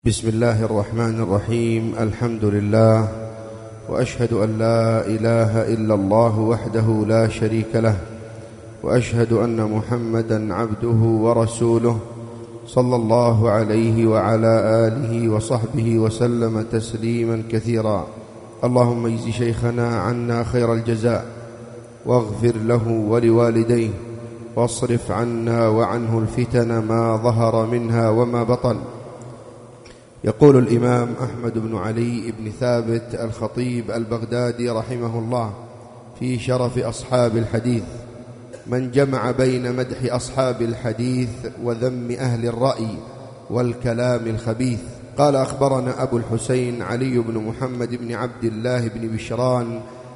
بسم الله الرحمن الرحيم. الحمد لله، وأشهد أن لا إله إلا الله وحده لا شريك له، وأشهد أن محمدًا عبده ورسوله صلى الله عليه وعلى آله وصحبه وسلم تسليمًا كثيرا. اللهم اجز شيخنا عنا خير الجزاء، واغفر له ولوالديه، واصرف عنا وعنه الفتن ما ظهر منها وما بطن. يقول الإمام أحمد بن علي بن ثابت الخطيب البغدادي رحمه الله في شرف أصحاب الحديث: من جمع بين مدح أصحاب الحديث وذم أهل الرأي والكلام الخبيث. قال: أخبرنا أبو الحسين علي بن محمد بن عبد الله بن بشران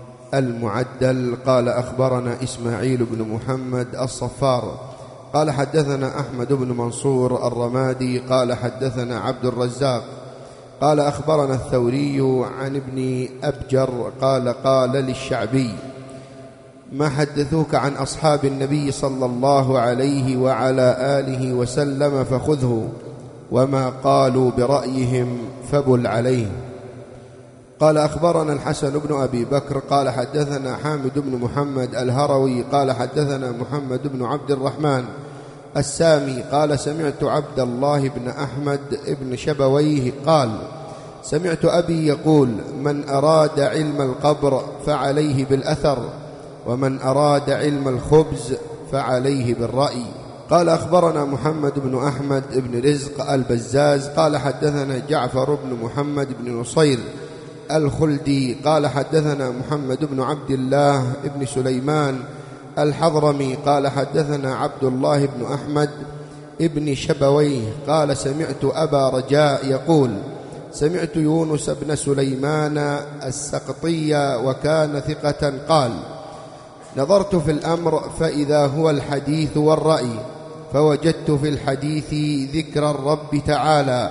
المعدل قال: أخبرنا إسماعيل بن محمد الصفار قال: حدثنا أحمد بن منصور الرمادي قال: حدثنا عبد الرزاق قال: أخبرنا الثوري عن ابن أبجر قال للشعبي: ما حدثوك عن أصحاب النبي صلى الله عليه وعلى آله وسلم فخذه، وما قالوا برأيهم فبل عليه. قال: أخبرنا الحسن بن أبي بكر قال: حدثنا حامد بن محمد الهروي قال: حدثنا محمد بن عبد الرحمن السامي قال: سمعت عبد الله بن أحمد بن شبويه قال: سمعت أبي يقول: من أراد علم القبر فعليه بالأثر، ومن أراد علم الخبز فعليه بالرأي. قال: أخبرنا محمد بن أحمد بن رزق البزاز قال: حدثنا جعفر بن محمد بن نصير الخلدي قال: حدثنا محمد بن عبد الله بن سليمان الحضرمي قال: حدثنا عبد الله بن أحمد بن شبويه قال: سمعت أبا رجاء يقول: سمعت يونس بن سليمان السقطي وكان ثقة قال: نظرت في الأمر فإذا هو الحديث والرأي، فوجدت في الحديث ذكر الرب تعالى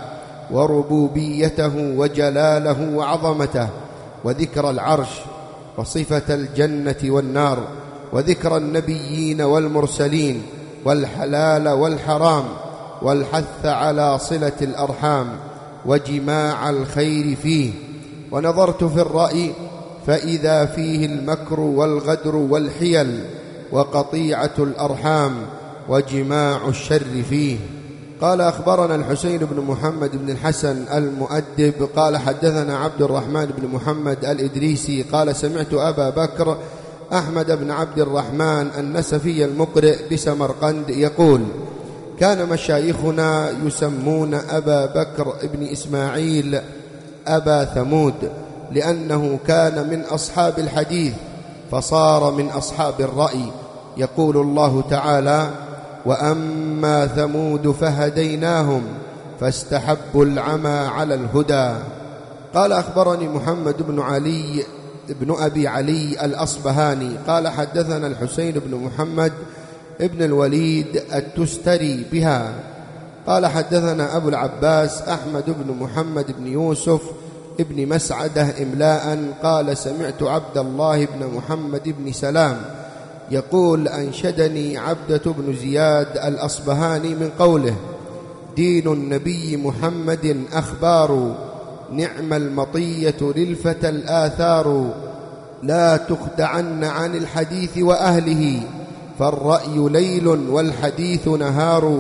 وربوبيته وجلاله وعظمته، وذكر العرش، وصفة الجنة والنار، وذكر النبيين والمرسلين، والحلال والحرام، والحث على صلة الأرحام، وجماع الخير فيه. ونظرت في الرأي فإذا فيه المكر والغدر والحيل، وقطيعة الأرحام، وجماع الشر فيه. قال: أخبرنا الحسين بن محمد بن الحسن المؤدب قال: حدثنا عبد الرحمن بن محمد الإدريسي قال: سمعت أبا بكر أحمد بن عبد الرحمن النسفي المقرئ بسمرقند يقول: كان مشايخنا يسمون أبا بكر بن إسماعيل أبا ثمود، لأنه كان من أصحاب الحديث فصار من أصحاب الرأي. يقول الله تعالى: وأما ثمود فهديناهم فاستحبوا العمى على الهدى. قال: أخبرني محمد بن علي بن أبي علي الأصبهاني قال: حدثنا الحسين بن محمد ابن الوليد التستري بها قال: حدثنا أبو العباس أحمد بن محمد بن يوسف ابن مسعدة إملاء قال: سمعت عبد الله بن محمد بن سلام يقول: أنشدني عبدة بن زياد الأصبهاني من قوله: دين النبي محمد أخبار، نعم المطية للفتى الآثار، لا تخدعن عن الحديث وأهله، فالرأي ليل والحديث نهار،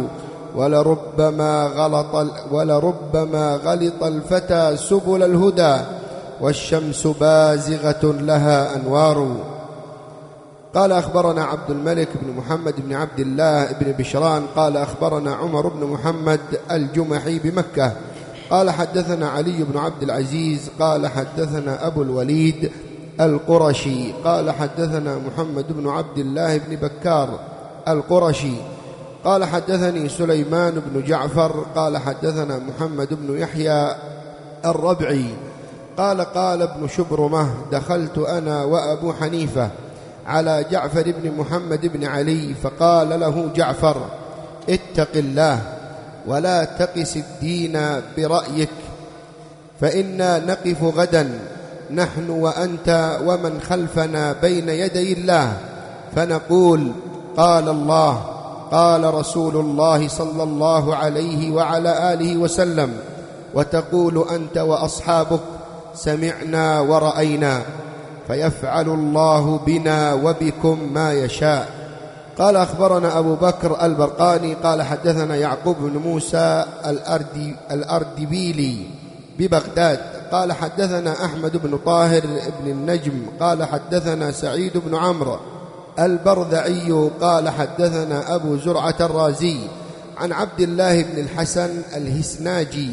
ولربما غلط الفتى سبل الهدى، والشمس بازغة لها أنوار. قال: أخبرنا عبد الملك بن محمد بن عبد الله بن بشران قال: أخبرنا عمر بن محمد الجمحي بمكة قال: حدثنا علي بن عبد العزيز قال: حدثنا أبو الوليد القرشي قال: حدثنا محمد بن عبد الله بن بكار القرشي قال: حدثني سليمان بن جعفر قال: حدثنا محمد بن يحيى الربعي قال ابن شبرمة: دخلت أنا وأبو حنيفة على جعفر بن محمد بن علي، فقال له جعفر: اتق الله ولا تقس الدين برأيك، فإنا نقف غدا نحن وأنت ومن خلفنا بين يدي الله، فنقول: قال الله قال رسول الله صلى الله عليه وعلى آله وسلم، وتقول أنت وأصحابك سمعنا ورأينا، فيفعل الله بنا وبكم ما يشاء. قال أخبرنا أبو بكر البرقاني قال حدثنا يعقوب بن موسى الأردبيلي ببغداد قال حدثنا أحمد بن طاهر بن النجم قال حدثنا سعيد بن عمرو البرذعي قال حدثنا أبو زرعة الرازي عن عبد الله بن الحسن الهسناجي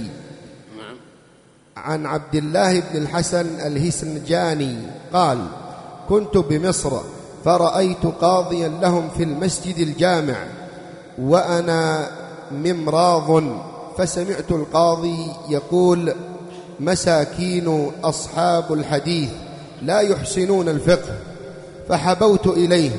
عن عبد الله بن الحسن الهسنجاني قال كنت بمصر فرأيت قاضيا لهم في المسجد الجامع وأنا ممراض، فسمعت القاضي يقول مساكين أصحاب الحديث لا يحسنون الفقه، فحبوت إليه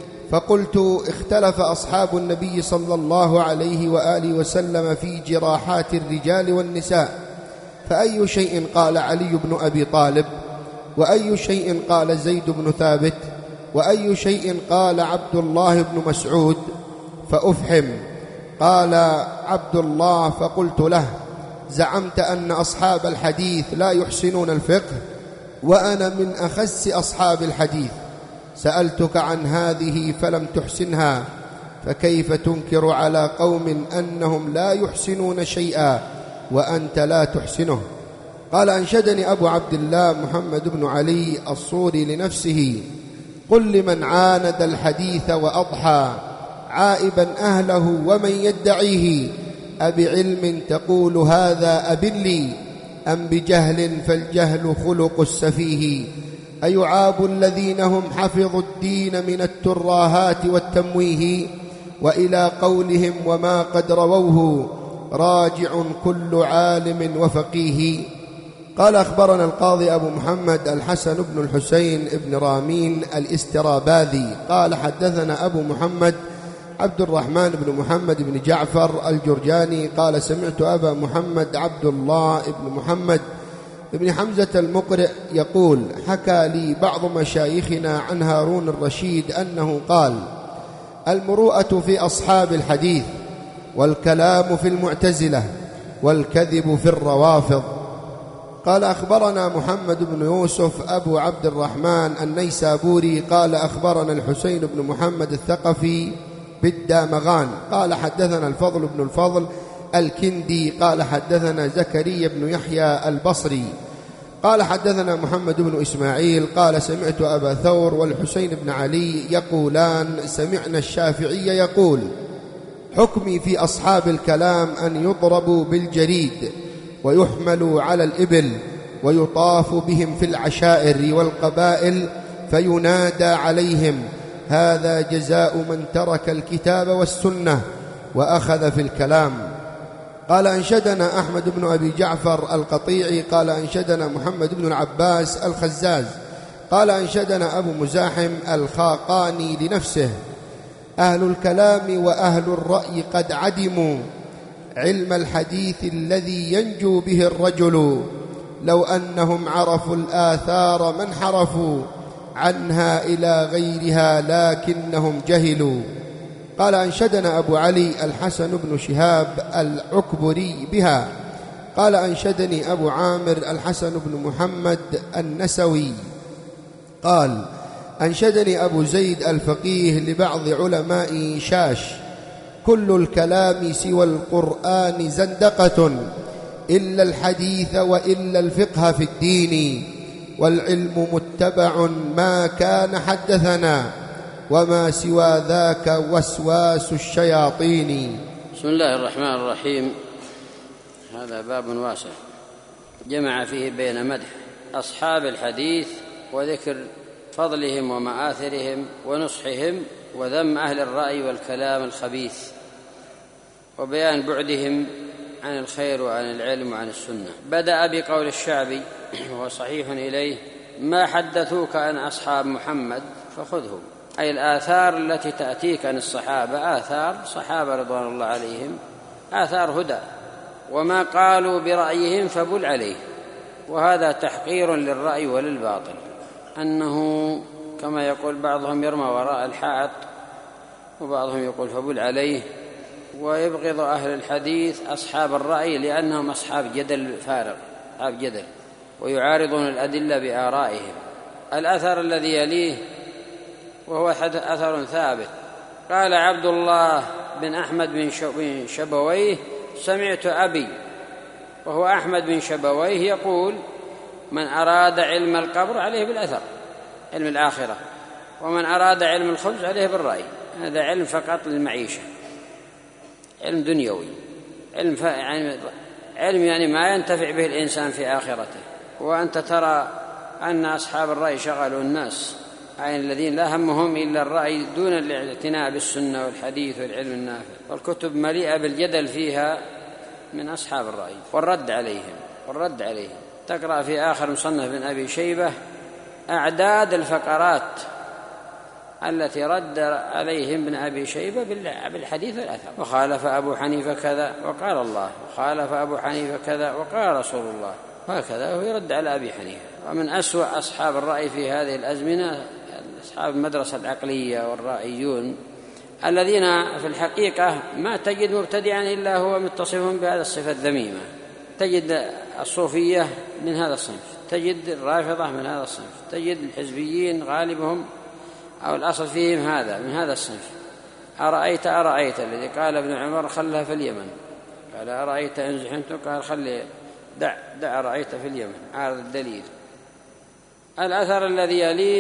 فقلت اختلف أصحاب النبي صلى الله عليه وآله وسلم في جراحات الرجال والنساء، فأي شيء قال علي بن أبي طالب، وأي شيء قال زيد بن ثابت، وأي شيء قال عبد الله بن مسعود، فأفحم. قال عبد الله فقلت له زعمت أن أصحاب الحديث لا يحسنون الفقه وأنا من أخس أصحاب الحديث، سألتك عن هذه فلم تحسنها، فكيف تنكر على قوم أنهم لا يحسنون شيئا وأنت لا تحسنه؟ قال أنشدني أبو عبد الله محمد بن علي الصوري لنفسه قل لمن عاند الحديث وأضحى عائبا أهله ومن يدعيه، أبعلم تقول هذا أبن لي أم بجهل فالجهل خلق السفيه؟ أيعاب الذين هم حفظوا الدين من التراهات والتمويه، وإلى قولهم وما قد رووه راجع كل عالم وفقيه. قال أخبرنا القاضي أبو محمد الحسن بن الحسين بن رامين الاستراباذي قال حدثنا أبو محمد عبد الرحمن بن محمد بن جعفر الجرجاني قال سمعت أبا محمد عبد الله بن محمد بن حمزة المقرئ يقول حكى لي بعض مشايخنا عن هارون الرشيد أنه قال المروءة في أصحاب الحديث، والكلام في المعتزلة، والكذب في الروافض. قال أخبرنا محمد بن يوسف أبو عبد الرحمن النيسابوري قال أخبرنا الحسين بن محمد الثقفي بالدامغان قال حدثنا الفضل بن الفضل الكندي قال حدثنا زكريا بن يحيى البصري قال حدثنا محمد بن إسماعيل قال سمعت أبا ثور والحسين بن علي يقولان سمعنا الشافعي يقول حكمي في أصحاب الكلام أن يضربوا بالجريد ويحملوا على الإبل ويطاف بهم في العشائر والقبائل فينادى عليهم هذا جزاء من ترك الكتاب والسنة وأخذ في الكلام. قال أنشدنا أحمد بن أبي جعفر القطيعي قال أنشدنا محمد بن العباس الخزاز قال أنشدنا أبو مزاحم الخاقاني لنفسه أهل الكلام وأهل الرأي قد عدموا علم الحديث الذي ينجو به الرجل، لو أنهم عرفوا الآثار ما انحرفوا عنها إلى غيرها لكنهم جهلوا. قال أنشدنا أبو علي الحسن بن شهاب العكبري بها قال أنشدني أبو عامر الحسن بن محمد النسوي قال أنشدني أبو زيد الفقيه لبعض علماء شاش كل الكلام سوى القرآن زندقة إلا الحديث وإلا الفقه في الدين، والعلم متبع ما كان حدثنا وما سوى ذاك وسواس الشياطين. بسم الله الرحمن الرحيم. هذا باب واسع جمع فيه بين مدح أصحاب الحديث وذكر فضلهم ومآثرهم ونصحهم وذم أهل الرأي والكلام الخبيث وبيان بعدهم عن الخير وعن العلم وعن السنة. بدأ بقول الشعبي وهو صحيح إليه ما حدثوك عن أصحاب محمد فخذهم، أي الآثار التي تأتيك عن الصحابة آثار صحابة رضوان الله عليهم آثار هدى، وما قالوا برأيهم فبل عليه. وهذا تحقير للرأي وللباطل، أنه كما يقول بعضهم يرمى وراء الحائط وبعضهم يقول فبل عليه، ويبغض أهل الحديث أصحاب الرأي لأنهم أصحاب جدل فارغ، أصحاب جدل، ويعارضون الأدلة بآرائهم. الأثر الذي يليه وهو أثر ثابت، قال عبد الله بن أحمد بن شبويه سمعت أبي وهو أحمد بن شبويه يقول: من أراد علم القبر عليه بالأثر، علم الآخرة، ومن أراد علم الخبز عليه بالرأي. هذا علم فقط للمعيشة، علم دنيوي، علم يعني ما ينتفع به الإنسان في آخرته. وأنت ترى أن أصحاب الرأي شغلوا الناس، أي الذين لا همهم إلا الرأي دون الاعتناء بالسنة والحديث والعلم النافع، والكتب مليئة بالجدل فيها من أصحاب الرأي والرد عليهم. تقرأ في آخر مصنف بن أبي شيبة أعداد الفقرات التي رد عليهم ابن أبي شيبة بالحديث والأثر. وخالف أبو حنيفة كذا وقال الله، وخالف أبو حنيفة كذا وقال رسول الله، وهكذا هو يرد على أبي حنيفة. ومن أسوأ أصحاب الرأي في هذه الأزمنة أصحاب المدرسة العقلية والرأيون، الذين في الحقيقة ما تجد مبتدعا إلا هو متصف بهذه الصفة الذميمة. تجد الصوفية من هذا الصنف، تجد الرافضة من هذا الصنف، تجد الحزبيين غالبهم أو الأصل فيهم هذا من هذا الصنف. أرأيت الذي قال ابن عمر خلها في اليمن، قال أرأيت إن زحمت، قال خلي دع رأيت في اليمن، عارض الدليل. الأثر الذي يليه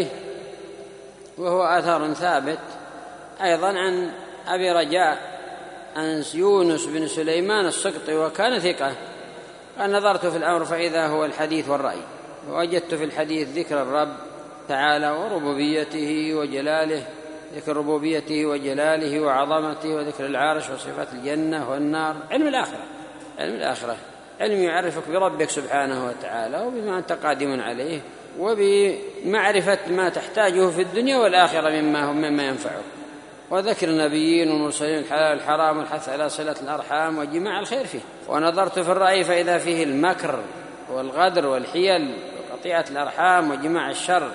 وهو أثر ثابت أيضا عن أبي رجاء عن يونس بن سليمان السقطي وكان ثقة، قال: نظرت في الأمر فإذا هو الحديث والرأي، ووجدت في الحديث ذكر الرب تعالى وربوبيته وجلاله، ذكر ربوبيته وجلاله وعظمته، وذكر العرش وصفات الجنة والنار. علم الآخرة، علم يعرفك بربك سبحانه وتعالى وبما أنت قادم عليه، وبمعرفة ما تحتاجه في الدنيا والآخرة مما ينفعك، وذكر النبيين والمرسلين، الحلال والحرام، والحث على صلة الأرحام وجماع الخير فيه. ونظرت في الرأي فإذا فيه المكر والغدر والحيل وقطيعة الأرحام وجماع الشر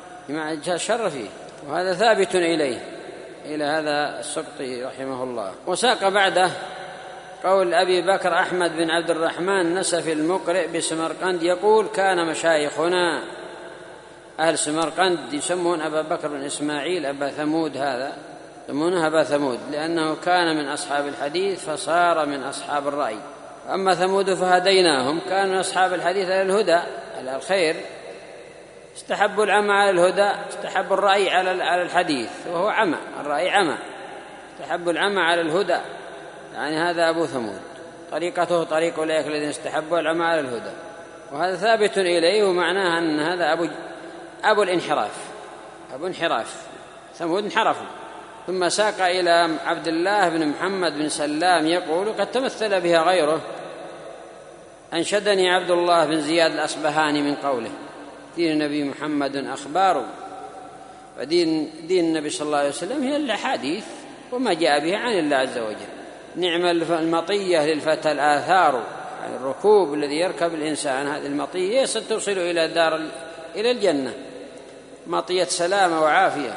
فيه، وهذا ثابت إلى هذا السقطي رحمه الله. وساق بعده قول أبي بكر أحمد بن عبد الرحمن نسفي المقرئ بسمرقند يقول: كان مشايخنا أهل سمرقند يسمون أبا بكر بن إسماعيل أبا ثمود، هذا يسمونه أبا ثمود لأنه كان من أصحاب الحديث فصار من أصحاب الرأي. أما ثمود فهديناهم، كان من أصحاب الحديث على الهدى على الخير، استحبوا العمى على الهدى، استحبوا الرأي على الحديث، وهو عمى، الرأي عمى، استحبوا العمى على الهدى، يعني هذا أبو ثمود، طريقته طريق أولئك الذين استحبوا العمى على الهدى. وهذا ثابت إليه، ومعناه أن هذا أبو انحراف، ثمود انحرفوا. ثم ساق إلى عبد الله بن محمد بن سلام يقول: قد تمثل بها غيره، أنشدني عبد الله بن زياد الأصبهاني من قوله: دين النبي محمد أخبار، ودين النبي صلى الله عليه وسلم هي الأحاديث وما جاء به عن الله عز وجل. نعم المطية للفتى الآثار، يعني الركوب الذي يركب الإنسان، هذه المطية ستوصل إلى الجنة، مطية سلامة وعافية.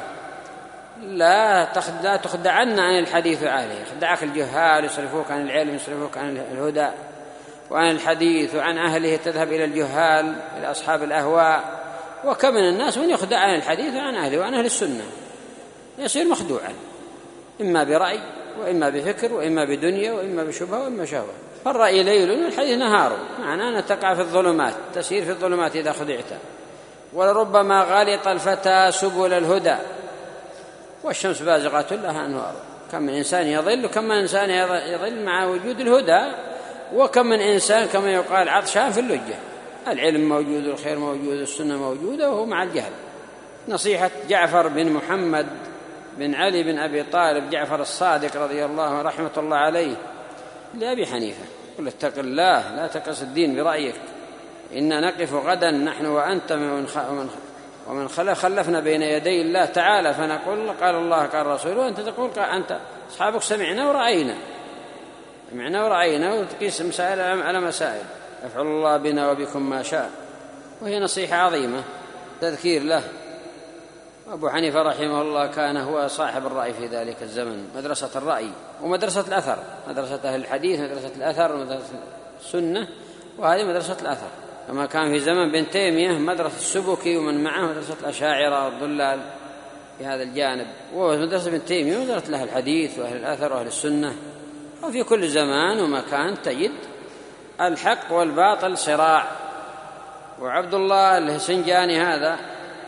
لا تخدعن عن الحديث عليه، يخدعك الجهال، يصرفوك عن العلم، يصرفوك عن الهدى وعن الحديث وعن أهله، تذهب إلى الجهال، إلى أصحاب الأهواء. وكم من الناس من يخدع عن الحديث وعن أهله وعن أهل السنة، يصير مخدوعا، إما برأي وإما بفكر وإما بدنيا وإما بشبهة وإما شهوة. فالرأي ليل والحديث نهار، معناه أن تقع في الظلمات، تسير في الظلمات إذا خدعت. ولربما غالط الفتى سبل الهدى والشمس بازغة لها أنوار. كم من إنسان يضل، وكم من إنسان يضل مع وجود الهدى، وكم من إنسان كما يقال عطشان في اللجة. العلم موجود، الخير موجود، السنة موجودة، وهو مع الجهل. نصيحة جعفر بن محمد بن علي بن أبي طالب، جعفر الصادق رضي الله عنه رحمة الله عليه، لأبي حنيفة: قل اتق الله، لا تقص الدين برأيك، إنا نقف غدا نحن وأنت ومن خلفنا بين يدي الله تعالى فنقول قال الله قال رسوله، وأنت تقول أنت أصحابك سمعنا ورأينا، وتقيس مسائل على مسائل. يفعل الله بنا وبكم ما شاء. وهي نصيحة عظيمة، تذكير له أبو حنيفة رحمه الله كان هو صاحب الرأي في ذلك الزمن، مدرسة الرأي ومدرسة الأثر، مدرسة أهل الحديث، مدرسة الأثر ومدرسة السنة، وهذه مدرسة الأثر. كما كان في زمن ابن تيمية مدرسة السبكي ومن معه مدرسة الأشاعرة والضلال في هذا الجانب، ومدرسة ابن تيمية مدرسة أهل الحديث وأهل الأثر وأهل السنة. وفي كل زمان ومكان تجد الحق والباطل صراع. وعبد الله الهسنجاني هذا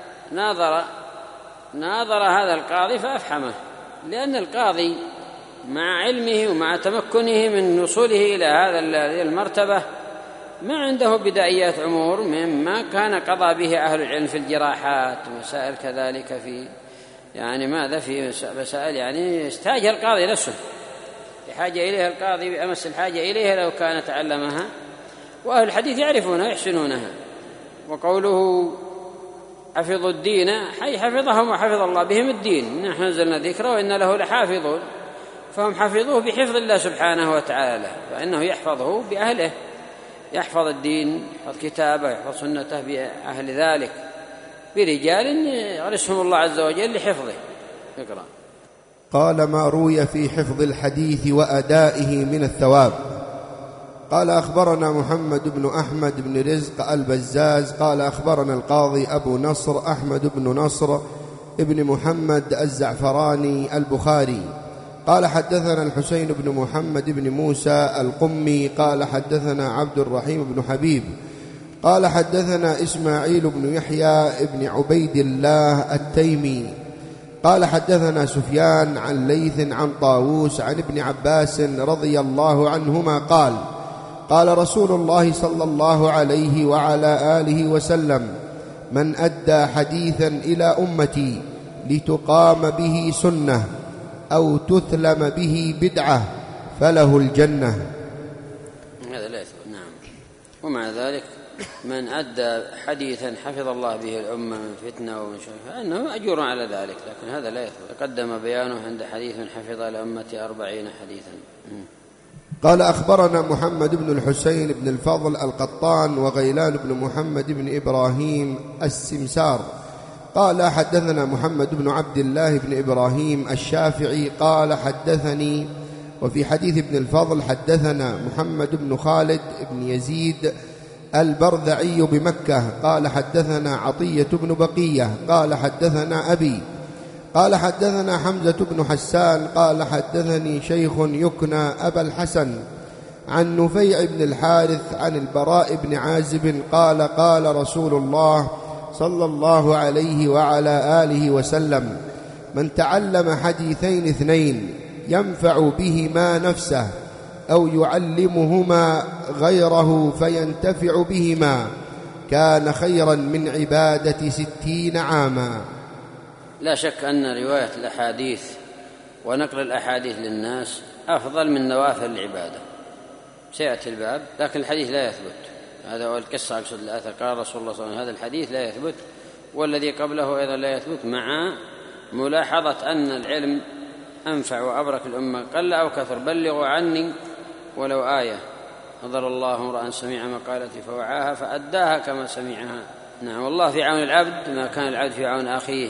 ناظر هذا القاضي فأفحمه، لأن القاضي مع علمه ومع تمكنه من وصوله إلى هذه المرتبة ما عنده بدائيات أمور مما كان قضى به أهل العلم في الجراحات ومسائل كذلك في في مسائل يحتاجها القاضي نفسه، بحاجة إليها القاضي بأمس الحاجة إليها لو كان تعلمها، وأهل الحديث يعرفونها يحسنونها. وقوله حفظوا الدين حي حفظهم وحفظ الله بهم الدين، نحن نزلنا ذكره وإن له لحافظون، فهم حفظوه بحفظ الله سبحانه وتعالى، فإنه يحفظه بأهله، يحفظ الدين، يحفظ كتابه، يحفظ سنته بأهل ذلك، برجال يرسهم الله عز وجل لحفظه. اقرأ. قال ما روي في حفظ الحديث وأدائه من الثواب. قال أخبرنا محمد بن أحمد بن رزق البزاز قال أخبرنا القاضي أبو نصر أحمد بن نصر ابن محمد الزعفراني البخاري قال حدثنا الحسين بن محمد بن موسى القمي قال حدثنا عبد الرحيم بن حبيب قال حدثنا إسماعيل بن يحيى بن عبيد الله التيمي قال حدثنا سفيان عن ليث عن طاووس عن ابن عباس رضي الله عنهما قال قال رسول الله صلى الله عليه وعلى آله وسلم من أدى حديثا إلى أمتي لتقام به سنة أو تثلم به بدعة فله الجنة. هذا لا يثبت. نعم. ومع ذلك من أدى حديثا حفظ الله به الأمة من فتنة ومن شر فإنه أجور على ذلك، لكن هذا لا يثبت. تقدم بيانه عند حديث من حفظ الأمة 40 حديثا. قال أخبرنا محمد بن الحسين بن الفضل القطان وغيلان بن محمد بن إبراهيم السمسار قال حدثنا محمد بن عبد الله بن إبراهيم الشافعي قال حدثني، وفي حديث ابن الفضل حدثنا محمد بن خالد بن يزيد البرذعي بمكة قال حدثنا عطية بن بقية قال حدثنا أبي قال حدثنا حمزة بن حسان قال حدثني شيخ يكنى أبا الحسن عن نفيع بن الحارث عن البراء بن عازب قال قال رسول الله صلى الله عليه وعلى آله وسلم من تعلم حديثين اثنين ينفع بهما نفسه أو يعلمهما غيره فينتفع بهما كان خيرا من عبادة 60 عاما. لا شك أن رواية الأحاديث ونقل الأحاديث للناس أفضل من نوافل العبادة، سيأتي الباب، لكن الحديث لا يثبت. هذا هو القصة، أقصد الأثر. قال رسول الله صلى الله عليه وسلم هذا الحديث لا يثبت، والذي قبله أيضا لا يثبت، مع ملاحظة أن العلم أنفع وأبرك الأمة قل أو كثر. بلغوا عني ولو آية، نظر الله امرأ سمع مقالتي فوعاها فأداها كما سمعها. نعم، والله في عون العبد ما كان العبد في عون أخيه.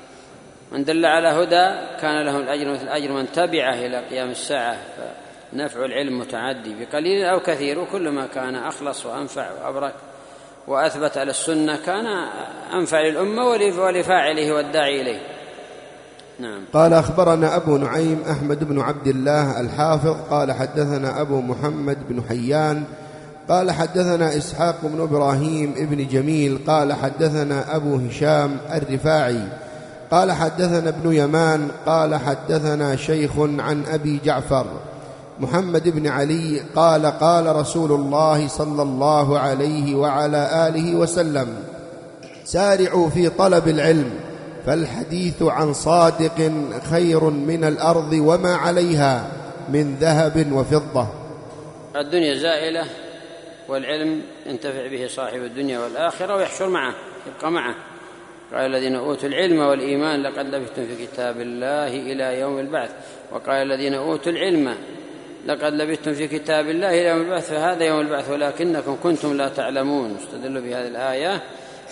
من دل على هدى كان له الأجر مثل أجر من تبعه إلى قيام الساعة. فنفع العلم متعدي بقليل أو كثير، وكل ما كان أخلص وأنفع وأبرك وأثبت على السنة كان أنفع للأمة ولفاعله والداعي إليه. نعم. قال أخبرنا أبو نعيم أحمد بن عبد الله الحافظ قال حدثنا أبو محمد بن حيان قال حدثنا إسحاق بن إبراهيم ابن جميل قال حدثنا أبو هشام الرفاعي قال حدثنا ابن يمان قال حدثنا شيخ عن أبي جعفر محمد بن علي قال قال رسول الله صلى الله عليه وعلى آله وسلم سارعوا في طلب العلم فالحديث عن صادق خير من الأرض وما عليها من ذهب وفضة. الدنيا زائلة والعلم ينتفع به صاحب الدنيا والآخرة ويحشر معه، يبقى معه. قال الذين أوتوا العلم والإيمان لقد لبثتم في كتاب الله إلى يوم البعث، وقال الذين أوتوا العلم لقد لبثتم في كتاب الله إلى يوم البعث، فهذا يوم البعث ولكنكم كنتم لا تعلمون. استدلوا بهذه الآية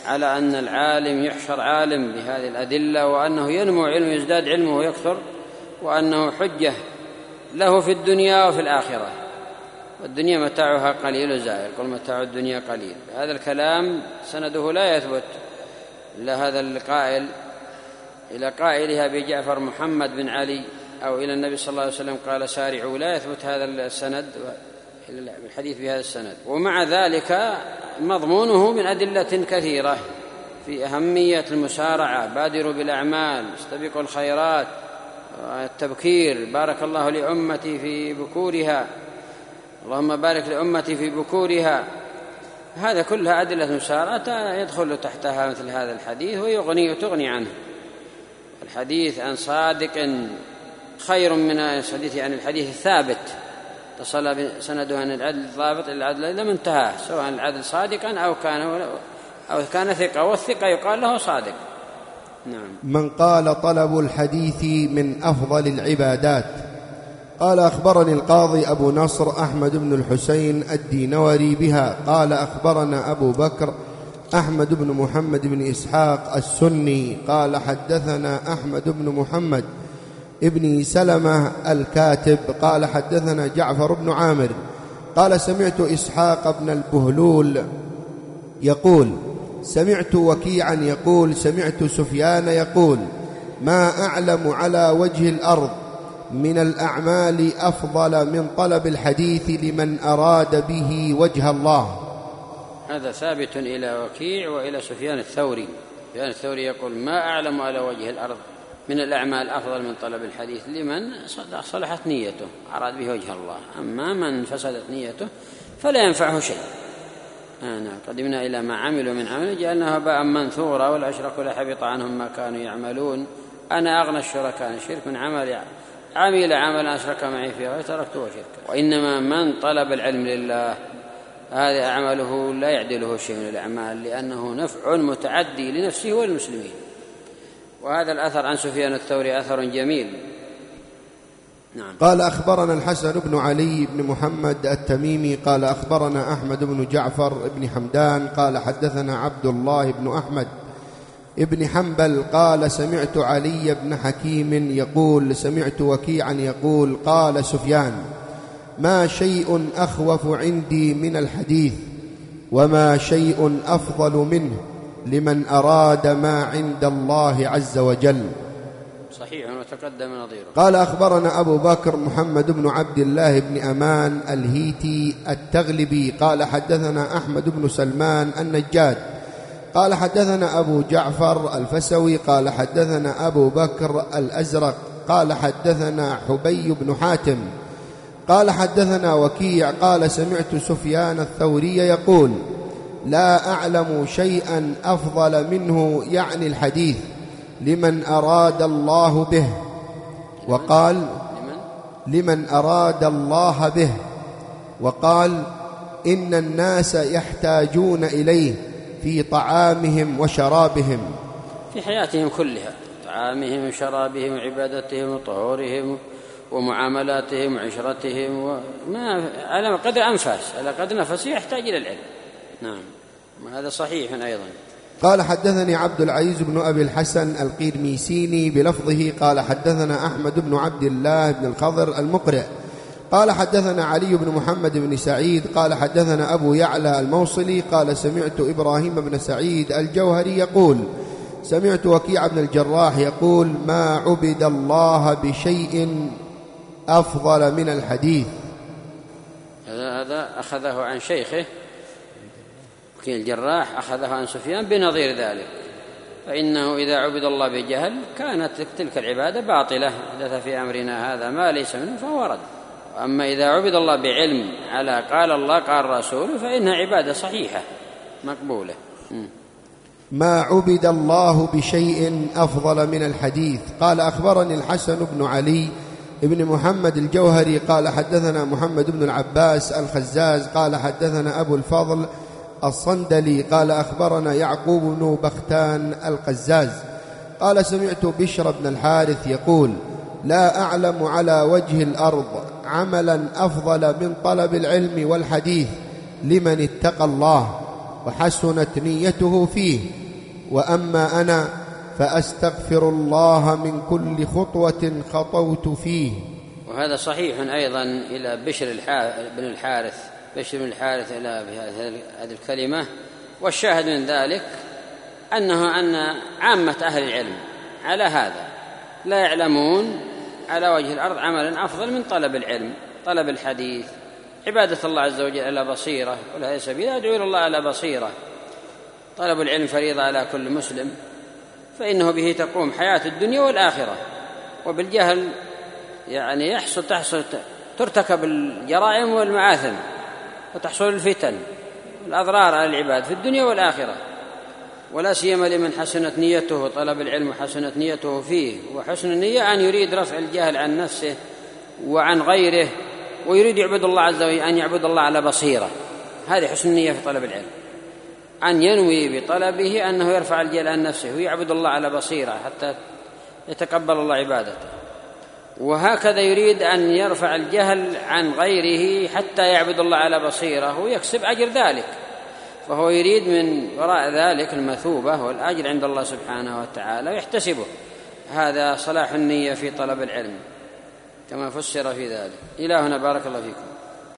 على أن العالم يحشر عالم بهذه الأدلة، وأنه ينمو علمه يزداد علمه ويكثر، وأنه حجة له في الدنيا وفي الآخرة، والدنيا متاعها قليل وزائل، قل متاع الدنيا قليل. هذا الكلام سنده لا يثبت إلا هذا القائل إلى قائلها أبي جعفر محمد بن علي أو إلى النبي صلى الله عليه وسلم قال سارعوا، لا يثبت هذا السند الحديث بهذا السند. ومع ذلك مضمونه من أدلة كثيرة في أهمية المسارعة، بادروا بالأعمال، استبقوا الخيرات، التبكير، بارك الله لأمتي في بكورها، اللهم بارك لأمتي في بكورها. هذا كلها أدلة مسارعة يدخل تحتها مثل هذا الحديث وتغني عنه. الحديث عن صادق خير من الحديث عن الحديث الثابت تصل سنده عن العدل الضابط إلى العدل لم انتهى، سواء العدل صادقا أو كان ثقة، والثقة يقال له صادق. نعم. من قال طلب الحديث من أفضل العبادات. قال أخبرني القاضي أبو نصر أحمد بن الحسين الدينوري بها قال أخبرنا أبو بكر أحمد بن محمد بن إسحاق السني قال حدثنا أحمد بن محمد ابن سلمة الكاتب قال حدثنا جعفر بن عامر قال سمعت إسحاق بن البهلول يقول سمعت وكيعا يقول سمعت سفيان يقول ما أعلم على وجه الأرض من الأعمال أفضل من طلب الحديث لمن أراد به وجه الله. هذا ثابت إلى وكيع وإلى سفيان الثوري. سفيان الثوري يقول ما أعلم على وجه الأرض من الأعمال أفضل من طلب الحديث لمن صلحت نيته أراد به وجه الله، أما من فسدت نيته فلا ينفعه شيء. قدمنا إلى ما عملوا من عمل جعلناه هباء منثورا ولو أشركوا لحبط عنهم ما كانوا يعملون أنا أغنى الشركاء الشرك من عمل عملا أشرك معي فيه وتركته وشركا. وإنما من طلب العلم لله هذا أعماله لا يعدله شيء من الأعمال، لأنه نفع متعدي لنفسه والمسلمين. وهذا الأثر عن سفيان الثوري أثر جميل. نعم. قال أخبرنا الحسن بن علي بن محمد التميمي قال أخبرنا أحمد بن جعفر بن حمدان قال حدثنا عبد الله بن أحمد ابن حنبل قال سمعت علي بن حكيم يقول سمعت وكيعا يقول قال سفيان ما شيء أخوف عندي من الحديث وما شيء أفضل منه لمن أراد ما عند الله عز وجل. صحيح وتقدم نظيره. قال أخبرنا أبو بكر محمد بن عبد الله بن أمان الهيتي التغلبي قال حدثنا أحمد بن سلمان النجاد قال حدثنا أبو جعفر الفسوي قال حدثنا أبو بكر الأزرق قال حدثنا حبي بن حاتم قال حدثنا وكيع قال سمعت سفيان الثوري يقول لا أعلم شيئا أفضل منه يعني الحديث لمن أراد الله به. وقال لمن أراد الله به. وقال إن الناس يحتاجون إليه في طعامهم وشرابهم، في حياتهم كلها، طعامهم وشرابهم وعبادتهم وطهورهم ومعاملاتهم وعشرتهم وما على قدر أنفاس، على قدر نفسه يحتاج إلى العلم. نعم وهذا صحيح أيضا. قال حدثني عبد العزيز بن أبي الحسن القرميسيني بلفظه قال حدثنا أحمد بن عبد الله بن الخضر المقرئ قال حدثنا علي بن محمد بن سعيد قال حدثنا أبو يعلى الموصلي قال سمعت إبراهيم بن سعيد الجوهري يقول سمعت وكيع بن الجراح يقول ما عبد الله بشيء أفضل من الحديث. هذا أخذه عن شيخه وكيع الجراح، أخذه عن سفيان بنظير ذلك، فإنه إذا عبد الله بجهل كانت تلك العبادة باطلة، حدث في أمرنا هذا ما ليس منه فهو رد. أما إذا عبد الله بعلم على قال الله قال رسوله فإنها عبادة صحيحة مقبولة. ما عبد الله بشيء أفضل من الحديث. قال أخبرني الحسن بن علي ابن محمد الجوهري قال حدثنا محمد بن العباس الخزاز قال حدثنا أبو الفضل الصندلي قال أخبرنا يعقوب بن بختان القزاز قال سمعت بشر بن الحارث يقول لا أعلم على وجه الأرض عملا أفضل من طلب العلم والحديث لمن اتقى الله وحسنت نيته فيه، وأما أنا فأستغفر الله من كل خطوة خطوت فيه. وهذا صحيح أيضا إلى بشر بن الحارث إلى هذه الكلمة. والشاهد من ذلك أن عامة أهل العلم على هذا، لا يعلمون على وجه الأرض عملا أفضل من طلب العلم، طلب الحديث، عبادة الله عز وجل على بصيرة، ولا سبيل أدعو إلى الله على بصيرة. طلب العلم فريضة على كل مسلم، فإنه به تقوم حياة الدنيا والآخرة. وبالجهل يعني ترتكب الجرائم والمآثم، وتحصل الفتن والأضرار على العباد في الدنيا والآخرة، ولا سيما لمن حسنت نيته، طلب العلم حسنت نيته فيه. وحسن النية أن يريد رفع الجهل عن نفسه وعن غيره، ويريد يعبد الله عز وجل، أن يعبد الله على بصيرة. هذه حسن النية في طلب العلم، أن ينوي بطلبه أنه يرفع الجهل عن نفسه ويعبد الله على بصيرة حتى يتقبل الله عبادته. وهكذا يريد أن يرفع الجهل عن غيره حتى يعبد الله على بصيرة ويكسب أجر ذلك، فهو يريد من وراء ذلك المثوبة والأجر عند الله سبحانه وتعالى ويحتسبه. هذا صلاح النية في طلب العلم كما فسر في ذلك. إلى هنا بارك الله فيكم.